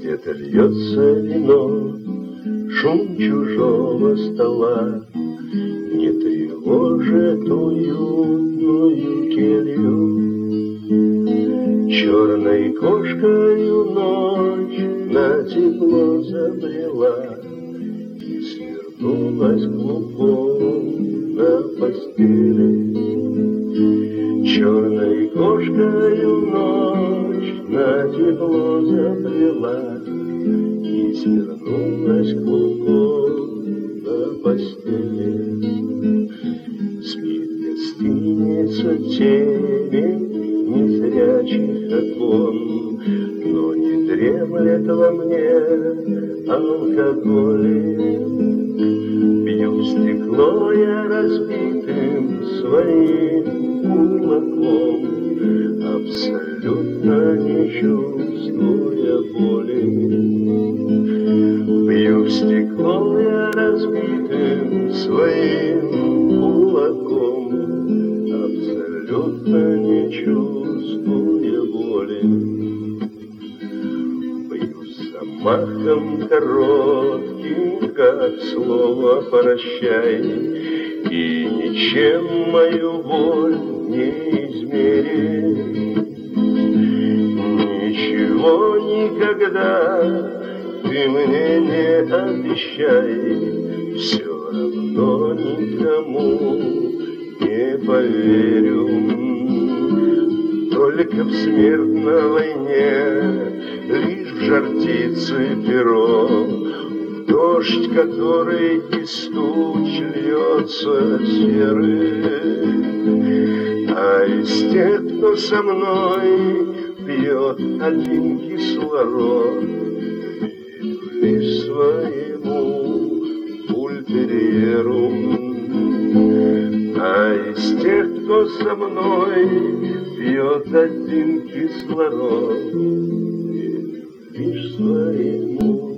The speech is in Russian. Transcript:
Где-то льется вино, шум чужого стола, не тревожит уютную келью. Черной кошкою ночь на тепло забрела и свернулась клубком на постели. Черной кошкою ночь на тепло забрела и свернулась клубком на постели. Спит гостиница тени незрячих окон, но не дремлет во мне алкоголь. Бью стекло я разбитым своим кулаком, абсолютно не чувствуя боли. Бью стекло я разбитым своим кулаком, абсолютно не чувствуя боли. Бью замахом коротким, как слово «прощай», и ничем мою боль не измерить. Ничего никогда ты мне не обещай, все равно никому не поверю. Только в смерть на войне, лишь в жар птицы перо, в дождь, который из туч льется серый. А из тех, кто со мной пьет один кислород, верю лишь своему бультерьеру. А из тех, кто со мной пьет один кислород, верю лишь своему